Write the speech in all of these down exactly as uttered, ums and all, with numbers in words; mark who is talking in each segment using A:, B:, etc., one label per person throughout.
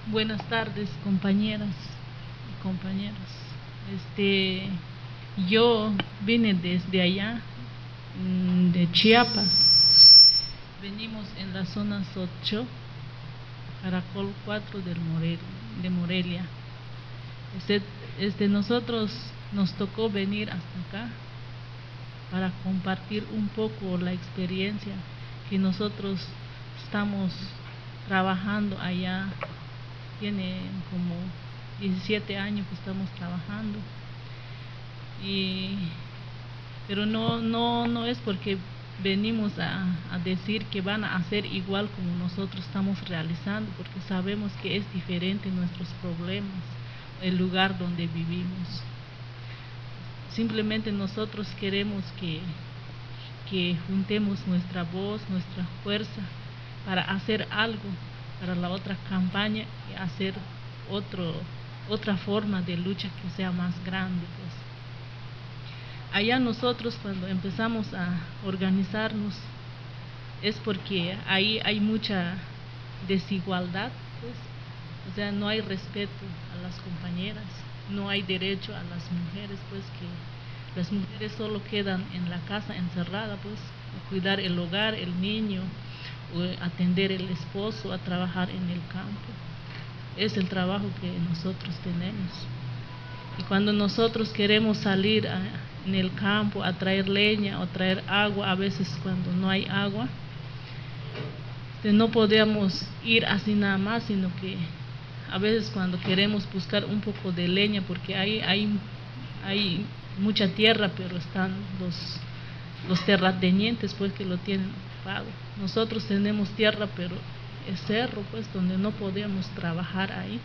A: Buenas tardes, compañeras y compañeros. Este, yo vine desde allá, mm, de Chiapas. Venimos en la zona Sotcho, Caracol cuatro del Morel, de Morelia. Este, este, nosotros nos tocó venir hasta acá para compartir un poco la experiencia que nosotros estamos trabajando allá. Tiene como diecisiete años que estamos trabajando, y pero no no no es porque venimos a, a decir que van a hacer igual como nosotros estamos realizando, porque sabemos que es diferente nuestros problemas, el lugar donde vivimos. Simplemente nosotros queremos que que juntemos nuestra voz, nuestra fuerza para hacer algo para la otra campaña y hacer otro, otra forma de lucha que sea más grande, pues. Allá nosotros, cuando empezamos a organizarnos, es porque ahí hay mucha desigualdad, pues. O sea, no hay respeto a las compañeras, no hay derecho a las mujeres, pues, que las mujeres solo quedan en la casa encerrada, pues, a cuidar el hogar, el niño, o atender el esposo, a trabajar en el campo. Es el trabajo que nosotros tenemos. Y cuando nosotros queremos salir a, en el campo a traer leña o traer agua, a veces cuando no hay agua, no podemos ir así nada más, sino que a veces cuando queremos buscar un poco de leña, porque hay, hay, hay mucha tierra, pero están los, los terratenientes, pues, que lo tienen ocupado. Nosotros tenemos tierra, pero es cerro, pues, donde no podemos trabajar ahí.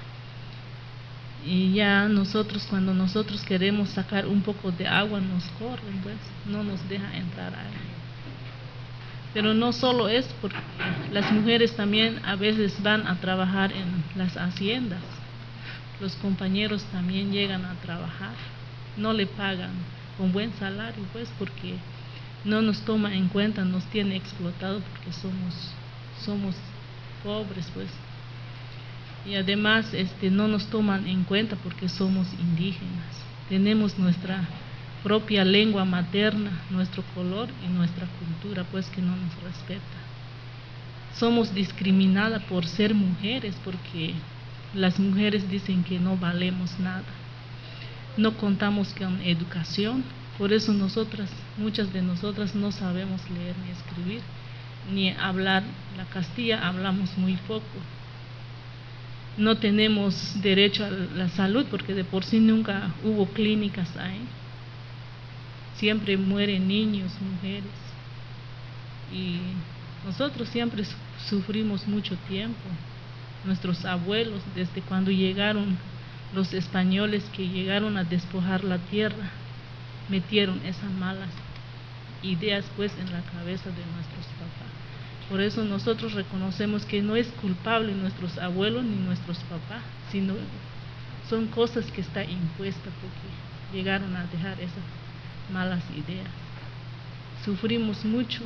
A: Y ya nosotros, cuando nosotros queremos sacar un poco de agua, nos corren, pues, no nos deja entrar ahí. Pero no solo es porque las mujeres también a veces van a trabajar en las haciendas. Los compañeros también llegan a trabajar, no le pagan con buen salario, pues, porque no nos toma en cuenta, nos tiene explotados porque somos, somos pobres, pues. Y además este, no nos toman en cuenta porque somos indígenas. Tenemos nuestra propia lengua materna, nuestro color y nuestra cultura, pues, que no nos respeta. Somos discriminadas por ser mujeres, porque las mujeres dicen que no valemos nada. No contamos con educación, por eso nosotras, muchas de nosotras no sabemos leer ni escribir, ni hablar la castilla, hablamos muy poco. No tenemos derecho a la salud, porque de por sí nunca hubo clínicas ahí. Siempre mueren niños, mujeres. Y nosotros siempre sufrimos mucho tiempo. Nuestros abuelos, desde cuando llegaron los españoles, que llegaron a despojar la tierra, metieron esas malas ideas, pues, en la cabeza de nuestros papás. Por eso nosotros reconocemos que no es culpable nuestros abuelos ni nuestros papás, sino son cosas que están impuestas porque llegaron a dejar esas malas ideas. Sufrimos mucho,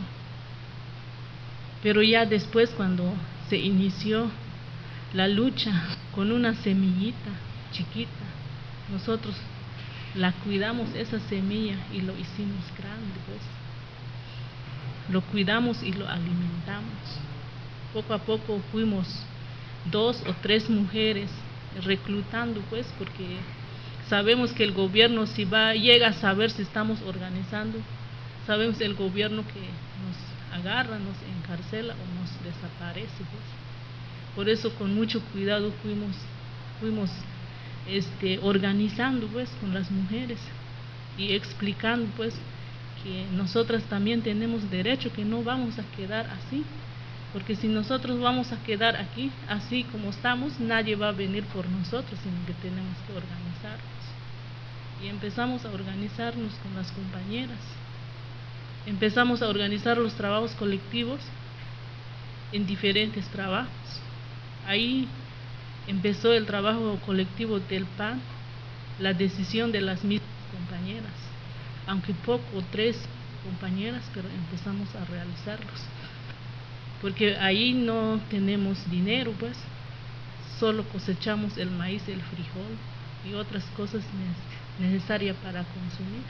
A: pero ya después, cuando se inició la lucha con una semillita chiquita, nosotros la cuidamos, esa semilla, y lo hicimos grande, pues. Lo cuidamos y lo alimentamos. Poco a poco fuimos dos o tres mujeres reclutando, pues, porque sabemos que el gobierno, si va, llega a saber si estamos organizando, sabemos el gobierno que nos agarra, nos encarcela o nos desaparece, pues. Por eso con mucho cuidado fuimos, fuimos este, organizando, pues, con las mujeres y explicando, pues, que nosotras también tenemos derecho, que no vamos a quedar así, porque si nosotros vamos a quedar aquí así como estamos, nadie va a venir por nosotros, sino que tenemos que organizarnos. Y empezamos a organizarnos con las compañeras, empezamos a organizar los trabajos colectivos en diferentes trabajos. Ahí empezó el trabajo colectivo del P A N, la decisión de las mismas compañeras, aunque poco, tres compañeras, pero empezamos a realizarlos, porque ahí no tenemos dinero, pues, solo cosechamos el maíz, el frijol y otras cosas necesarias para consumir.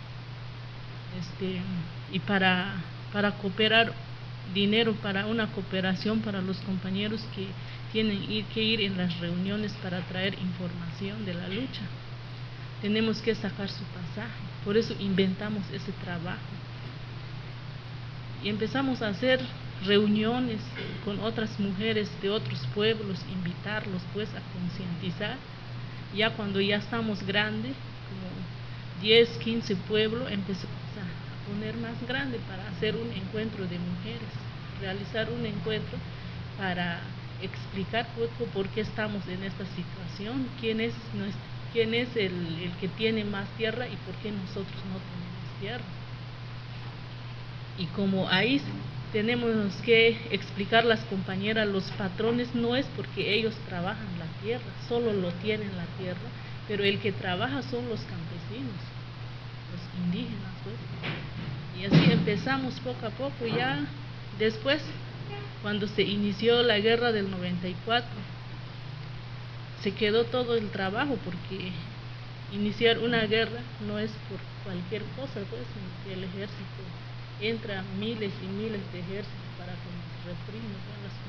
A: Este, y para, para cooperar, dinero para una cooperación para los compañeros que tienen ir, que ir en las reuniones para traer información de la lucha. Tenemos que sacar su pasaje, por eso inventamos ese trabajo. Y empezamos a hacer reuniones con otras mujeres de otros pueblos, invitarlos pues a concientizar. Ya cuando ya estamos grandes, como diez, quince pueblos, empezamos a poner más grande para hacer un encuentro de mujeres, realizar un encuentro para explicar poco por qué estamos en esta situación, quién es, nuestro, quién es el, el que tiene más tierra y por qué nosotros no tenemos tierra. Y como ahí tenemos que explicar las compañeras, los patrones no es porque ellos trabajan la tierra, solo lo tienen la tierra, pero el que trabaja son los campesinos, los indígenas pues. Y así empezamos poco a poco. Ya después, cuando se inició la guerra del noventa y cuatro, se quedó todo el trabajo, porque iniciar una guerra no es por cualquier cosa pues, el ejército entra miles y miles de ejércitos para que nos repriman en las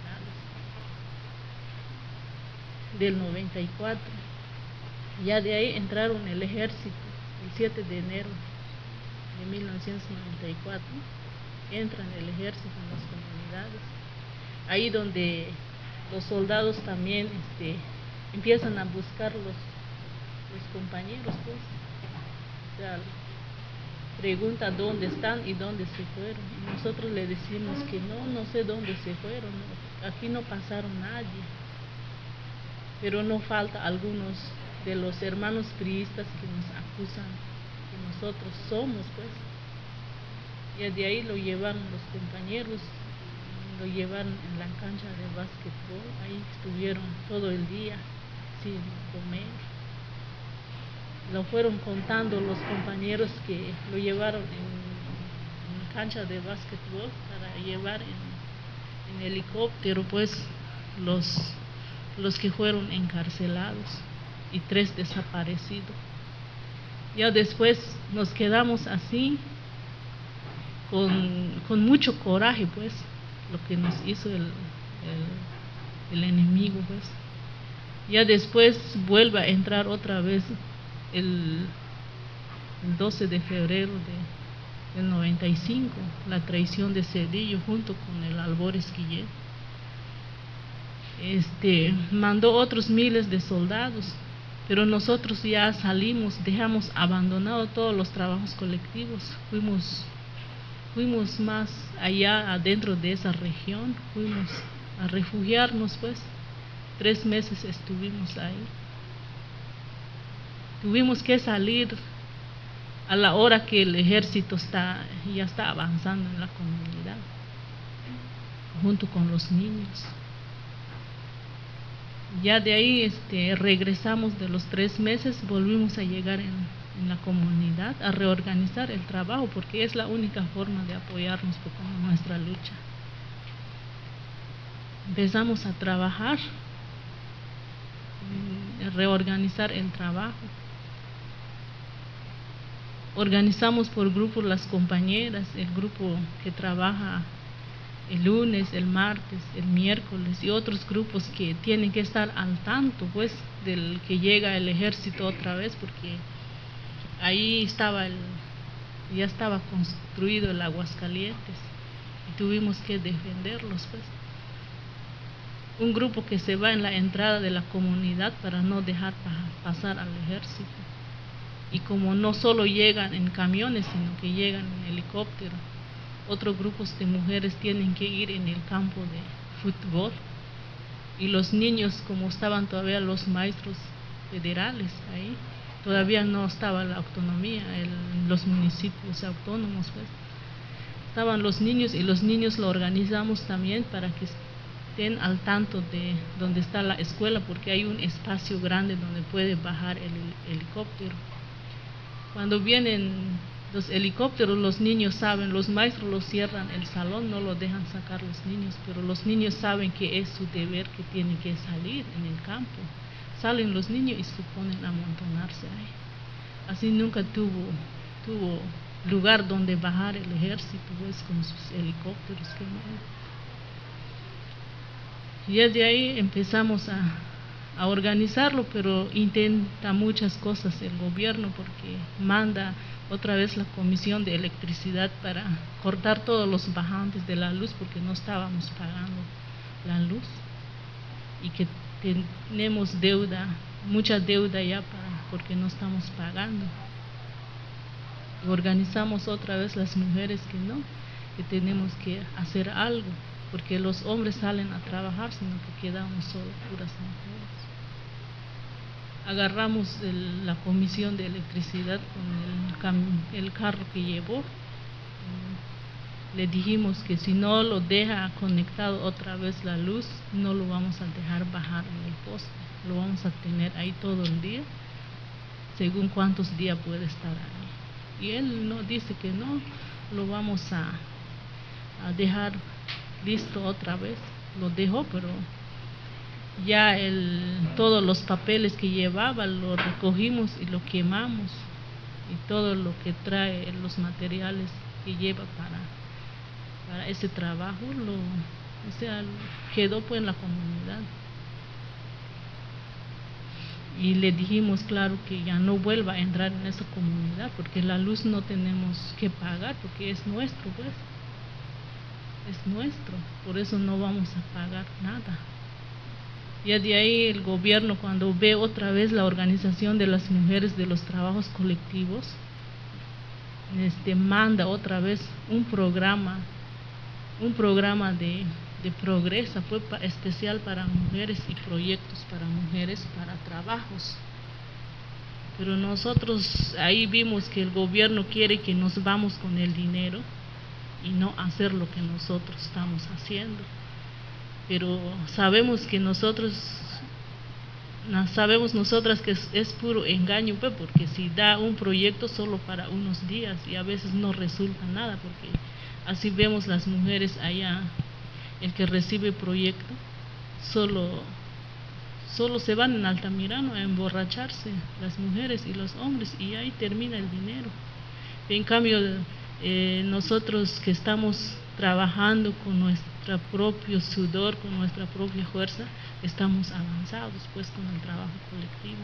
A: comunidades. Del noventa y cuatro, ya de ahí entraron el ejército el siete de enero de mil novecientos noventa y cuatro, entran el ejército en las comunidades, ahí donde los soldados también este, empiezan a buscar los, los compañeros pues, o sea, pregunta dónde están y dónde se fueron. Y nosotros le decimos que no, no sé dónde se fueron, no, aquí no pasaron nadie. Pero no falta algunos de los hermanos priistas que nos acusan que nosotros somos, pues. Y de ahí lo llevaron los compañeros, lo llevaron en la cancha de básquetbol, ahí estuvieron todo el día sin comer. Lo fueron contando los compañeros que lo llevaron en, en cancha de básquetbol para llevar en, en helicóptero pues los, los que fueron encarcelados y tres desaparecidos. Ya después nos quedamos así con, con mucho coraje pues lo que nos hizo el, el, el enemigo pues. Ya después vuelve a entrar otra vez El, el doce de febrero de, del noventa y cinco, la traición de Cedillo junto con el Albores Guillén. Este, mandó otros miles de soldados, pero nosotros ya salimos, dejamos abandonado todos los trabajos colectivos, fuimos, fuimos más allá adentro de esa región, fuimos a refugiarnos pues, tres meses estuvimos ahí. Tuvimos que salir a la hora que el ejército está, ya está avanzando en la comunidad, junto con los niños. Ya de ahí este, regresamos de los tres meses, volvimos a llegar en, en la comunidad, a reorganizar el trabajo, porque es la única forma de apoyarnos con nuestra lucha. Empezamos a trabajar, a reorganizar el trabajo. Organizamos por grupos las compañeras, el grupo que trabaja el lunes, el martes, el miércoles y otros grupos que tienen que estar al tanto pues del que llega el ejército otra vez, porque ahí estaba el, ya estaba construido el Aguascalientes y tuvimos que defenderlos pues. Un grupo que se va en la entrada de la comunidad para no dejar pa- pasar al ejército. Y como no solo llegan en camiones, sino que llegan en helicóptero, otros grupos de mujeres tienen que ir en el campo de fútbol. Y los niños, como estaban todavía los maestros federales ahí, todavía no estaba la autonomía, el, los municipios autónomos, pues. Estaban los niños y los niños lo organizamos también para que estén al tanto de donde está la escuela, porque hay un espacio grande donde puede bajar el helicóptero. Cuando vienen Los helicópteros, los niños saben, los maestros los cierran el salón, no lo dejan sacar los niños, pero los niños saben que es su deber, que tienen que salir en el campo. Salen los niños y se ponen a amontonarse ahí. Así nunca tuvo, tuvo lugar donde bajar el ejército, pues, con sus helicópteros quemados. Y desde ahí empezamos a, a organizarlo, pero intenta muchas cosas el gobierno, porque manda otra vez la comisión de electricidad para cortar todos los bajantes de la luz, porque no estábamos pagando la luz y que tenemos deuda, mucha deuda ya para, porque no estamos pagando. Y organizamos otra vez las mujeres que no, que tenemos que hacer algo, porque los hombres salen a trabajar, sino que quedamos solo puras mujeres. Agarramos el, la comisión de electricidad con el, el carro que llevó. Le dijimos que si no lo deja conectado otra vez la luz, no lo vamos a dejar bajar en el poste, lo vamos a tener ahí todo el día, según cuántos días puede estar ahí. Y él no dice que no, lo vamos a, a dejar listo otra vez. Lo dejó, pero ya el, todos los papeles que llevaba lo recogimos y lo quemamos, y todo lo que trae, los materiales que lleva para, para ese trabajo, lo, o sea, quedó pues en la comunidad. Y le dijimos, claro, que ya no vuelva a entrar en esa comunidad, porque la luz no tenemos que pagar, porque es nuestro, pues, es nuestro, por eso no vamos a pagar nada. Ya de ahí el gobierno, cuando ve otra vez la organización de las mujeres de los trabajos colectivos, este, manda otra vez un programa, un programa de, de progreso, fue pa, especial para mujeres y proyectos para mujeres, para trabajos. Pero nosotros ahí vimos que el gobierno quiere que nos vamos con el dinero y no hacer lo que nosotros estamos haciendo. Pero sabemos que nosotros, sabemos nosotras que es, es puro engaño, pues, porque si da un proyecto solo para unos días y a veces no resulta nada, porque así vemos las mujeres allá, el que recibe proyecto, solo, solo se van en Altamirano a emborracharse, las mujeres y los hombres, y ahí termina el dinero. En cambio, eh, nosotros que estamos trabajando con nuestro propio sudor, con nuestra propia fuerza, estamos avanzados pues con el trabajo colectivo.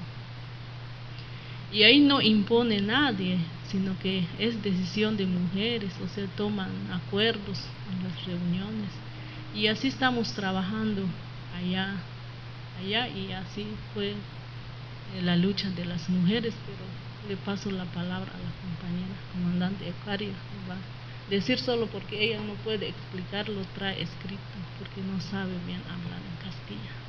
A: Y ahí no impone nadie, sino que es decisión de mujeres, o sea, toman acuerdos en las reuniones. Y así estamos trabajando allá, allá y así fue la lucha de las mujeres, pero le paso la palabra a la compañera comandante Eucaria, va decir solo porque ella no puede explicarlo, trae escrito, porque no sabe bien hablar en Castilla.